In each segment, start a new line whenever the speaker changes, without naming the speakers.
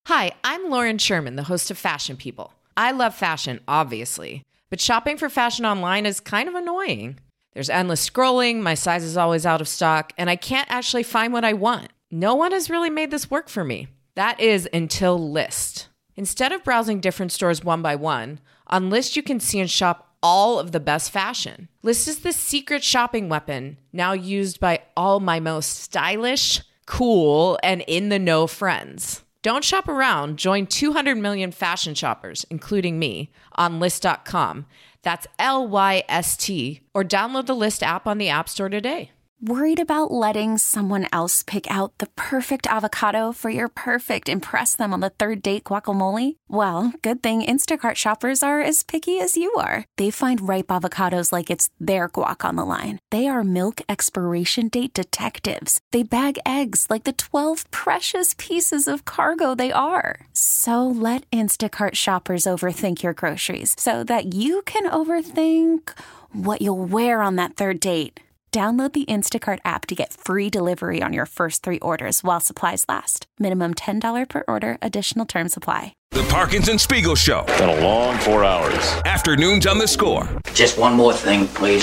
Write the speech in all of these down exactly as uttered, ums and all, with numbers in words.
Hi, I'm Lauren Sherman, the host of Fashion People. I love fashion, obviously, but shopping for fashion online is kind of annoying. There's endless scrolling, my size is always out of stock, and I can't actually find what I want. No one has really made this work for me. That is until Lyst. Instead of browsing different stores one by one, on Lyst you can see and shop all of the best fashion. Lyst is the secret shopping weapon, now used by all my most stylish, cool, and in-the-know friends. Don't shop around. Join two hundred million fashion shoppers, including me, on Lyst dot com. That's L Y S T. Or download the Lyst app on the App Store today.
Worried about letting someone else pick out the perfect avocado for your perfect impress them on the third date guacamole? Well, good thing Instacart shoppers are as picky as you are. They find ripe avocados like it's their guac on the line. They are milk expiration date detectives. They bag eggs like the twelve precious pieces of cargo they are. So let Instacart shoppers overthink your groceries so that you can overthink what you'll wear on that third date. Download the Instacart app to get free delivery on your first three orders while supplies last. Minimum ten dollars per order. Additional terms apply.
The Parkinson Spiegel Show.
Been a long four hours.
Afternoons on the Score.
Just one more thing, please.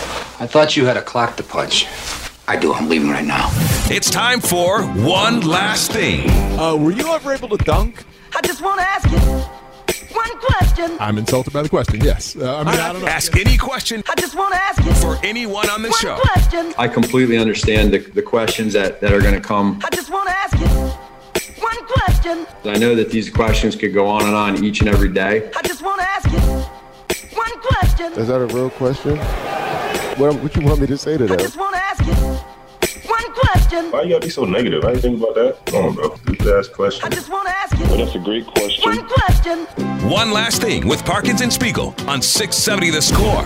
I thought you had a clock to punch. I do. I'm leaving right now.
It's time for One Last Thing.
Uh, were you ever able to dunk?
I just want to ask you one question.
I'm insulted by the question, yes. Uh, I mean, I, I don't know.
Ask any question.
I just want to ask you
for anyone on the
one
show.
Question.
I completely understand the, the questions that, that are going to come.
I just want to ask you one question.
I know that these questions could go on and on each and every day.
I just want to ask you one question.
Is that a real question? What, what you want me to say to that?
I just want to ask you one question.
Why you gotta be so negative? How you think about that? I don't know. Just ask questions.
I just want to ask you.
Well, that's a great question.
One question.
One Last Thing with Parkinson Spiegel on six seventy The Score.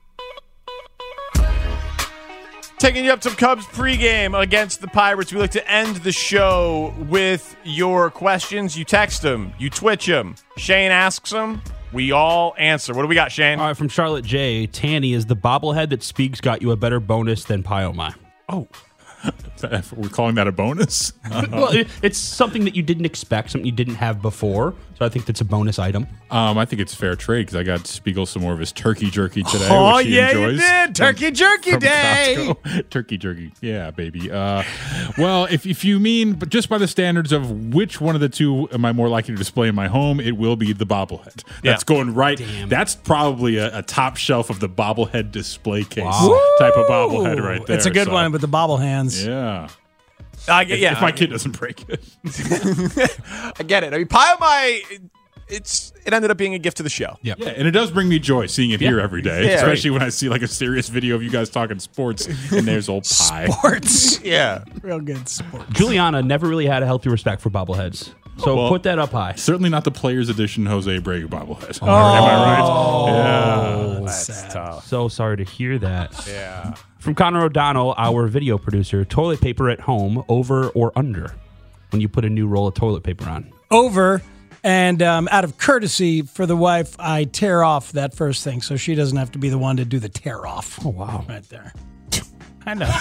Taking you up some Cubs pregame against the Pirates. We like to end the show with your questions. You text them. You twitch them. Shane asks them. We all answer. What do we got, Shane?
All right, from Charlotte J. Tanny, is the bobblehead that Speaks got you a better bonus than Pyomai?
Oh. We're calling that a bonus?
Well, it, it's something that you didn't expect, something you didn't have before. So I think that's a bonus item.
Um, I think it's fair trade because I got Spiegel some more of his turkey jerky today.
Oh,
which he
yeah,
enjoys
you did. Turkey
from,
jerky
from
day.
Costco. Turkey jerky. Yeah, baby. Uh, well, if, if you mean, but just by the standards of which one of the two am I more likely to display in my home, it will be the bobblehead. That's yeah. going right. Damn. That's probably a, a top shelf of the bobblehead display case
wow.
type of bobblehead right there.
It's a good
so.
one with the bobble hands.
Yeah.
I get,
if,
yeah,
if my
I
kid
get,
doesn't break it.
I get it. I mean, Pyomai, it's it ended up being a gift to the show.
Yep. Yeah, and it does bring me joy seeing it yeah. here every day,
yeah,
especially
right.
when I see like a serious video of you guys talking sports, and there's old Pie.
Sports.
Yeah.
Real good sports.
Juliana never really had a healthy respect for bobbleheads. So well, put that up high.
Certainly not the Players Edition Jose Abreu bobblehead.
Oh,
am I right?
Oh,
yeah.
That's
sad.
tough.
So sorry to hear that.
Yeah.
From Connor O'Donnell, our video producer, toilet paper at home, over or under when you put a new roll of toilet paper on?
Over. And um, out of courtesy for the wife, I tear off that first thing so she doesn't have to be the one to do the tear off.
Oh, wow.
Right there. I know.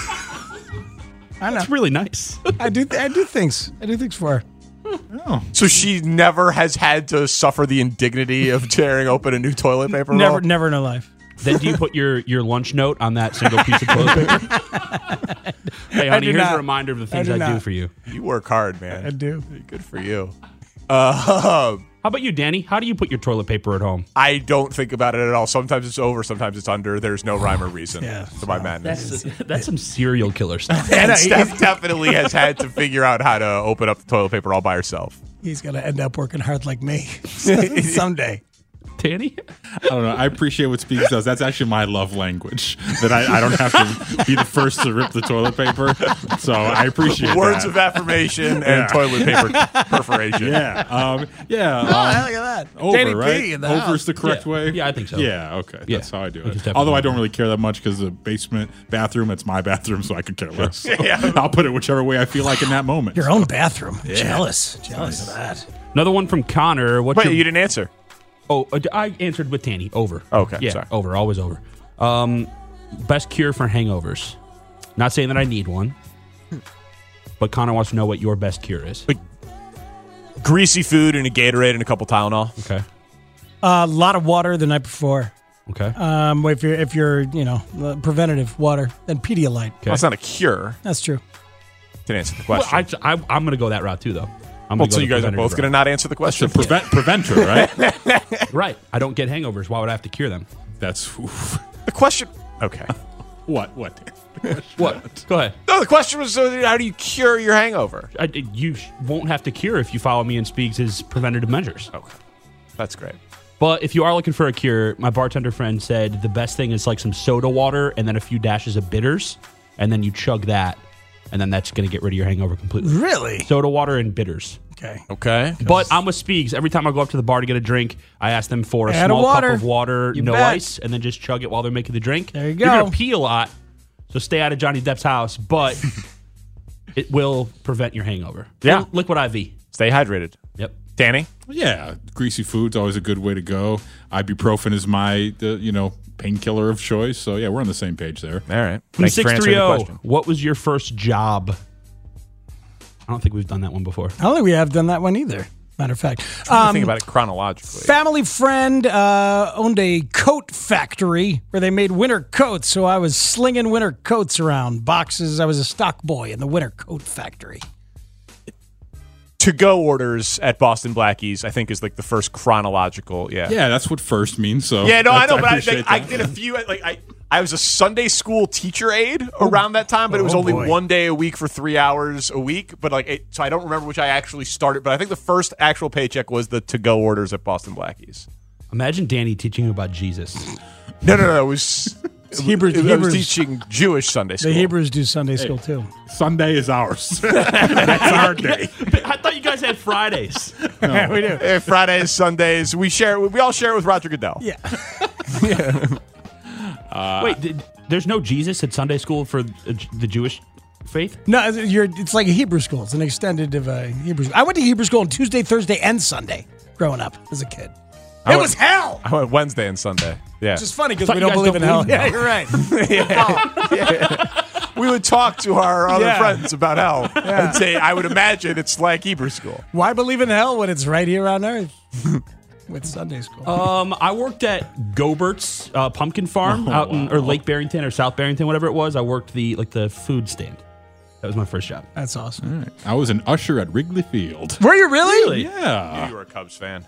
I know.
That's really nice.
I do I do things. I do things for her.
Oh. So she never has had to suffer the indignity of tearing open a new toilet paper roll?
Never, never in her life.
Then do you put your, your lunch note on that single piece of toilet paper? Hey, honey, here's not. a reminder of the things I, do, I do for you.
You work hard, man.
I do.
Good for you. Uh,
How about you, Danny? How do you put your toilet paper at home?
I don't think about it at all. Sometimes it's over, sometimes it's under. There's no rhyme or reason
yeah,
to my madness.
That's, that's some serial killer stuff.
And Steph definitely has had to figure out how to open up the toilet paper all by herself.
He's going to end up working hard like me someday.
Danny?
I don't know. I appreciate what Speaks does. That's actually my love language. That I, I don't have to be the first to rip the toilet paper. So I appreciate
Words
that.
of affirmation and yeah. toilet paper perforation.
Yeah. Um, yeah.
Oh,
um,
look at that.
Over,
Danny
right?
P in the
Over's
house.
the correct
yeah.
way?
Yeah, I think so.
Yeah, okay.
Yeah.
That's how I do it. Although I don't really care that much because the basement bathroom, it's my bathroom, so I could care less. So yeah. I'll put it whichever way I feel like in that moment.
Your own bathroom.
Yeah.
Jealous. Jealous nice. of that.
Another one from Connor. What's
Wait,
your...
you didn't answer.
Oh, I answered with Tanny. Over.
Okay,
yeah,
sorry.
over. Always over. Um, best cure for hangovers. Not saying that I need one, but Connor wants to know what your best cure is.
But Greasy food and a Gatorade and a couple Tylenol.
Okay.
A lot of water the night before.
Okay.
Um, if you're if you're you know uh, preventative water, then Pedialyte.
Okay. Well, that's not a cure.
That's true.
Didn't answer the question.
Well, I, I, I'm going to go that route too, though. I'm
well,
go
so you guys are both going to not answer the question.
It's a prevent preventer, right?
Right. I don't get hangovers. Why would I have to cure them?
That's oof.
The question. Okay.
What? What?
What? Go ahead.
No, the question was, uh, how do you cure your hangover?
I, you sh- won't have to cure if you follow me and Speaks' preventative measures.
Okay. That's great.
But if you are looking for a cure, my bartender friend said the best thing is like some soda water and then a few dashes of bitters, and then you chug that, and then that's going to get rid of your hangover completely.
Really?
Soda water and bitters.
Okay.
Okay.
But I'm with Speaks. Every time I go up to the bar to get a drink, I ask them for a
Add
small
a water.
cup of water,
You
no
bet.
ice, and then just chug it while they're making the drink.
There you
You're
go.
going to pee a lot, so stay out of Johnny Depp's house, but it will prevent your hangover.
Yeah.
Liquid I V.
Stay hydrated.
Yep.
Danny?
Yeah, greasy food's always a good way to go. Ibuprofen is my, uh, you know, painkiller of choice. So yeah, we're on the same page there.
All right.
From
Thanks for
six
answering
three
the
zero,
question.
what was your first job? I don't think we've done that one before.
I don't think we have done that one either. Matter of fact,
I'm trying to
Um,
think about it chronologically.
family friend uh, owned a coat factory where they made winter coats. So I was slinging winter coats around boxes. I was a stock boy in the winter coat factory.
To-go orders at Boston Blackies, I think, is like the first chronological. Yeah.
Yeah, that's what first means. So
Yeah, no, I know, but I,
appreciate
like, I
that.
did a few. Like, I, I was a Sunday school teacher aide around that time, but it was
Oh,
only
boy.
one day a week for three hours a week. But like, it, so I don't remember which I actually started. But I think the first actual paycheck was the to-go orders at Boston Blackies.
Imagine Danny teaching you about Jesus.
No, no, no, it was.
Hebrews-
it, I was
Hebrews-
teaching Jewish Sunday school.
The Hebrews do Sunday school too.
Sunday is ours. That's our day.
I thought you guys had Fridays.
Yeah, we do.
Eh, Fridays, Sundays, we share. We all share it with Roger Goodell.
Yeah.
Uh,
Wait, did, there's no Jesus at Sunday school for the, the Jewish faith?
No, you're, it's like a Hebrew school. It's an extended of a Hebrew school. I went to Hebrew school on Tuesday, Thursday, and Sunday growing up as a kid.
I
It
went-
was hell.
I went Wednesday and Sunday. Yeah.
Which is funny because
Thought
we
you
don't
guys
believe
don't
in hell.
believe in
Yeah,
hell.
you're right.
Yeah. We would talk to our other
Yeah.
friends about hell and say, I would imagine it's like Hebrew school.
Why believe in hell when it's right here on earth with Sunday school?
Um, I worked at Gobert's uh, Pumpkin Farm
Oh,
out in
wow.
or Lake Barrington or South Barrington, whatever it was. I worked the like the food stand. That was my first job.
That's awesome.
I was an usher at Wrigley Field.
Were you really?
Yeah.
You were a Cubs fan.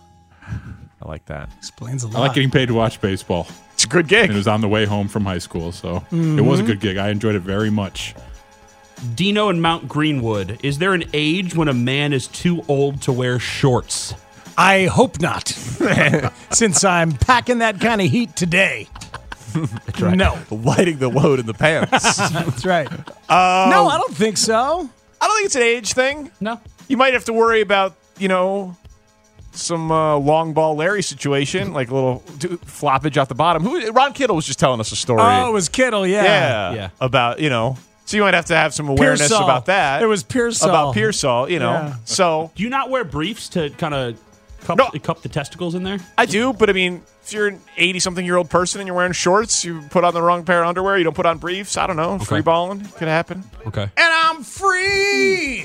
I like that.
Explains a lot.
I like getting paid to watch baseball.
It's a good gig.
And it was on the way home from high school, so
Mm-hmm.
it was a good gig. I enjoyed it very much.
Dino and Mount Greenwood. Is there an age when a man is too old to wear shorts?
I hope not. Since I'm packing that kind of heat today.
That's right.
No.
Lighting the load in the pants.
That's right.
Um,
No, I don't think so.
I don't think it's an age thing.
No.
You might have to worry about, you know, some uh, long ball Larry situation, like a little do- floppage off the bottom. Who Ron Kittle was just telling us a story.
Oh, it was Kittle, yeah.
yeah,
Yeah.
about, you know, so you might have to have some awareness
Pearsall.
about that.
It was Pearsall.
About Pearsall, you know.
Yeah.
So
Do you not wear briefs to kind of cup,
No.
cup the testicles in there?
I do, but I mean, if you're an eighty-something-year-old person and you're wearing shorts, you put on the wrong pair of underwear, you don't put on briefs, I don't know, free balling could happen.
Okay.
And I'm free.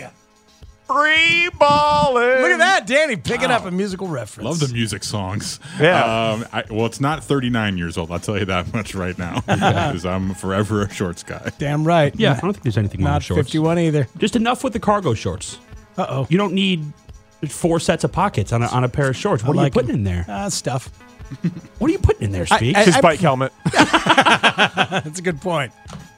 Free balling.
Look at that, Danny picking up a musical reference.
Love the music songs.
Yeah.
Um, I, well, it's not thirty-nine years old. I'll tell you that much right now because I'm forever a shorts guy.
Damn right.
Yeah, I don't think there's anything wrong
Not
with shorts.
fifty-one either.
Just enough with the cargo shorts.
Uh-oh.
You don't need four sets of pockets on a, on a pair of shorts. What
I
are
like
you putting
'em.
in there?
Uh, stuff.
What are you putting in there,
I-
Speak?
I-
His bike helmet.
That's a good point.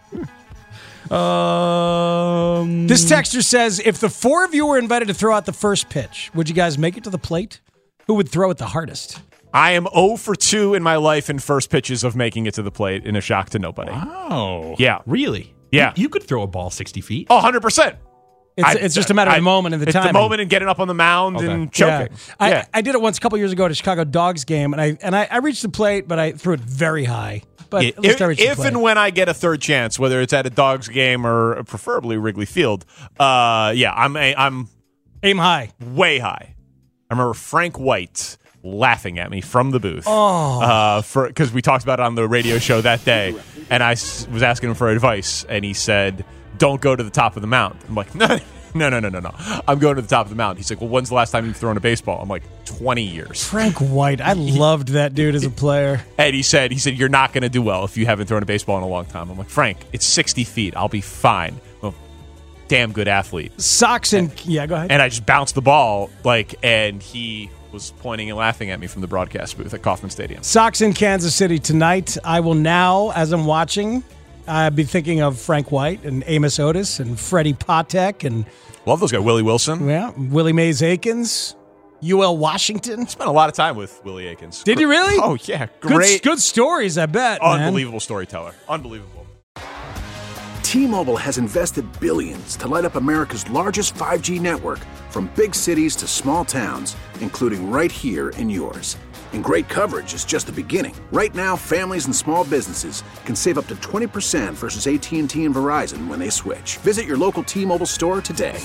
um,
This texter says, if the four of you were invited to throw out the first pitch, would you guys make it to the plate? Who would throw it the hardest?
I am zero for two in my life in first pitches of making it to the plate in a shock to nobody.
Oh.
Yeah.
really?
Yeah.
You, you could throw a ball sixty feet.
Oh, one hundred percent.
It's,
I-
it's just a matter of
I-
the moment and the
it's
timing.
the moment and getting up on the mound
Okay.
and choking.
Yeah. I,
Yeah.
I did it once a couple years ago at a Chicago Dogs game, and I and I, I reached the plate, but I threw it very high. But at least
if
I reached the
if
plate.
and when I get a third chance, whether it's at a Dogs game or preferably Wrigley Field, uh, yeah, I'm a, I'm
aim high.
way high. I remember Frank White laughing at me from the booth.
Oh.
Uh, for because we talked about it on the radio show that day, and I s- was asking him for advice, and he said, "Don't go to the top of the mound." I'm like, "No, no, no, no, no, no. I'm going to the top of the mountain. He's like, well, when's the last time you've thrown a baseball? I'm like, twenty years.
Frank White. I loved that dude as a player.
And he said, he said, you're not going to do well if you haven't thrown a baseball in a long time. I'm like, Frank, it's sixty feet. I'll be fine. Well, damn good athlete.
Socks and, and yeah, go ahead.
And I just bounced the ball, like, and he was pointing and laughing at me from the broadcast booth at Kauffman Stadium.
Sox in Kansas City tonight. I will now, as I'm watching, I'll be thinking of Frank White and Amos Otis and Freddie Patek and
love those guys. Willie Wilson.
Yeah, Willie Mays Aikens. U L Washington.
Spent a lot of time with Willie Aikens.
Did you really?
Oh, yeah. Great.
Good, good stories, I bet.
Unbelievable
man.
storyteller. Unbelievable.
T-Mobile has invested billions to light up America's largest five G network, from big cities to small towns, including right here in yours. And great coverage is just the beginning. Right now, families and small businesses can save up to twenty percent versus A T and T and Verizon when they switch. Visit your local T-Mobile store today.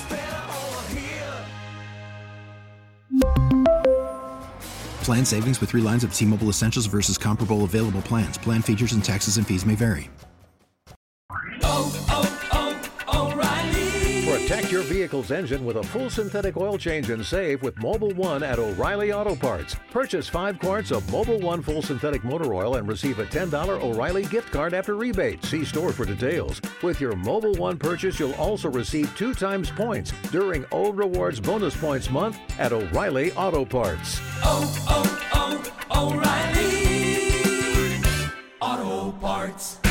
Plan savings with three lines of T-Mobile Essentials versus comparable available plans. Plan features and taxes and fees may vary.
Oh, oh, oh, O'Reilly. Protect your vehicle's engine with a full synthetic oil change and save with Mobil one at O'Reilly Auto Parts. Purchase five quarts of Mobil one full synthetic motor oil and receive a ten dollars O'Reilly gift card after rebate. See store for details. With your Mobil one purchase, you'll also receive two times points during O Rewards Bonus Points Month at O'Reilly Auto Parts.
Oh, oh, oh, O'Reilly Auto Parts.